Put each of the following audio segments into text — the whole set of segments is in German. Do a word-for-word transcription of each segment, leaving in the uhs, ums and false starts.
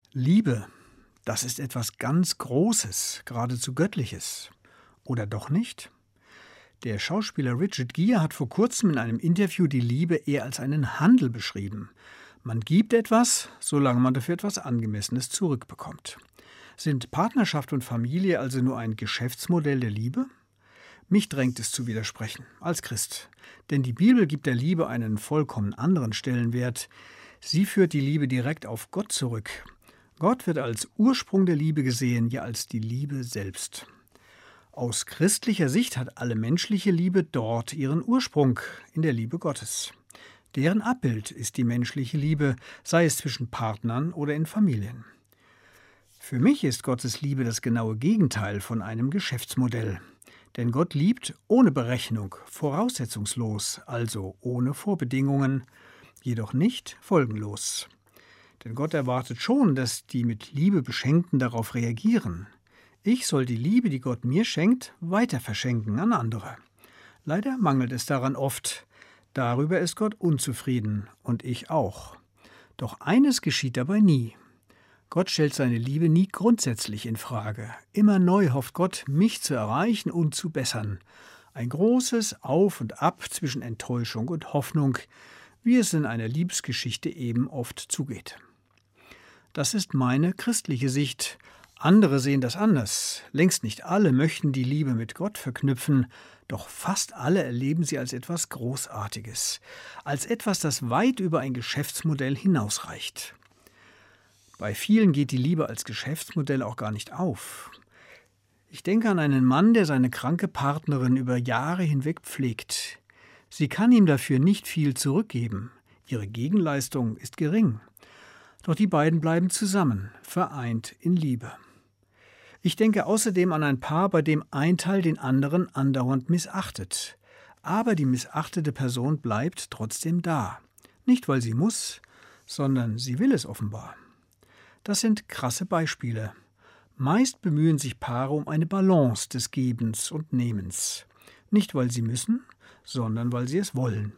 Liebe, das ist etwas ganz Großes, geradezu Göttliches. Oder doch nicht? Der Schauspieler Richard Gere hat vor kurzem in einem Interview die Liebe eher als einen Handel beschrieben. Man gibt etwas, solange man dafür etwas Angemessenes zurückbekommt. Sind Partnerschaft und Familie also nur ein Geschäftsmodell der Liebe? Mich drängt es zu widersprechen, als Christ. Denn die Bibel gibt der Liebe einen vollkommen anderen Stellenwert. Sie führt die Liebe direkt auf Gott zurück. Gott wird als Ursprung der Liebe gesehen, ja als die Liebe selbst. Aus christlicher Sicht hat alle menschliche Liebe dort ihren Ursprung, in der Liebe Gottes. Deren Abbild ist die menschliche Liebe, sei es zwischen Partnern oder in Familien. Für mich ist Gottes Liebe das genaue Gegenteil von einem Geschäftsmodell. Denn Gott liebt ohne Berechnung, voraussetzungslos, also ohne Vorbedingungen, jedoch nicht folgenlos. Denn Gott erwartet schon, dass die mit Liebe Beschenkten darauf reagieren. Ich soll die Liebe, die Gott mir schenkt, weiter verschenken an andere. Leider mangelt es daran oft. Darüber ist Gott unzufrieden und ich auch. Doch eines geschieht dabei nie. Gott stellt seine Liebe nie grundsätzlich in Frage. Immer neu hofft Gott, mich zu erreichen und zu bessern. Ein großes Auf und Ab zwischen Enttäuschung und Hoffnung, wie es in einer Liebesgeschichte eben oft zugeht. Das ist meine christliche Sicht. Andere sehen das anders. Längst nicht alle möchten die Liebe mit Gott verknüpfen, doch fast alle erleben sie als etwas Großartiges, als etwas, das weit über ein Geschäftsmodell hinausreicht. Bei vielen geht die Liebe als Geschäftsmodell auch gar nicht auf. Ich denke an einen Mann, der seine kranke Partnerin über Jahre hinweg pflegt. Sie kann ihm dafür nicht viel zurückgeben. Ihre Gegenleistung ist gering. Doch die beiden bleiben zusammen, vereint in Liebe. Ich denke außerdem an ein Paar, bei dem ein Teil den anderen andauernd missachtet. Aber die missachtete Person bleibt trotzdem da. Nicht, weil sie muss, sondern sie will es offenbar. Das sind krasse Beispiele. Meist bemühen sich Paare um eine Balance des Gebens und Nehmens. Nicht, weil sie müssen, sondern weil sie es wollen.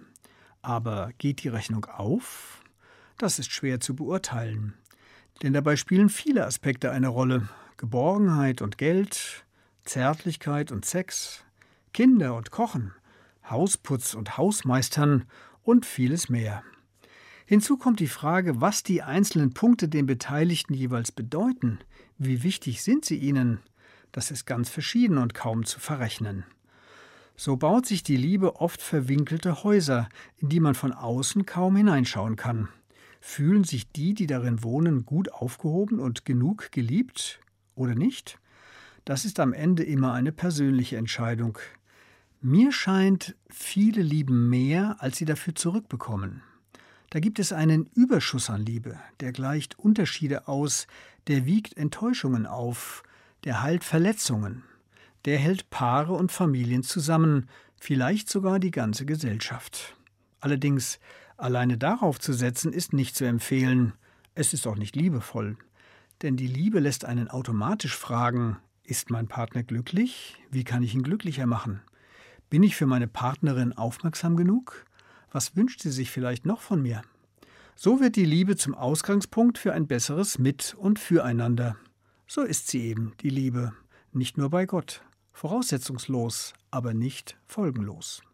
Aber geht die Rechnung auf? Das ist schwer zu beurteilen. Denn dabei spielen viele Aspekte eine Rolle. Geborgenheit und Geld, Zärtlichkeit und Sex, Kinder und Kochen, Hausputz und Hausmeistern und vieles mehr. Hinzu kommt die Frage, was die einzelnen Punkte den Beteiligten jeweils bedeuten. Wie wichtig sind sie ihnen? Das ist ganz verschieden und kaum zu verrechnen. So baut sich die Liebe oft verwinkelte Häuser, in die man von außen kaum hineinschauen kann. Fühlen sich die, die darin wohnen, gut aufgehoben und genug geliebt oder nicht? Das ist am Ende immer eine persönliche Entscheidung. Mir scheint, viele lieben mehr, als sie dafür zurückbekommen. Da gibt es einen Überschuss an Liebe, der gleicht Unterschiede aus, der wiegt Enttäuschungen auf, der heilt Verletzungen, der hält Paare und Familien zusammen, vielleicht sogar die ganze Gesellschaft. Allerdings, alleine darauf zu setzen, ist nicht zu empfehlen. Es ist auch nicht liebevoll. Denn die Liebe lässt einen automatisch fragen, ist mein Partner glücklich? Wie kann ich ihn glücklicher machen? Bin ich für meine Partnerin aufmerksam genug? Was wünscht sie sich vielleicht noch von mir? So wird die Liebe zum Ausgangspunkt für ein besseres Mit- und Füreinander. So ist sie eben, die Liebe, nicht nur bei Gott. Voraussetzungslos, aber nicht folgenlos.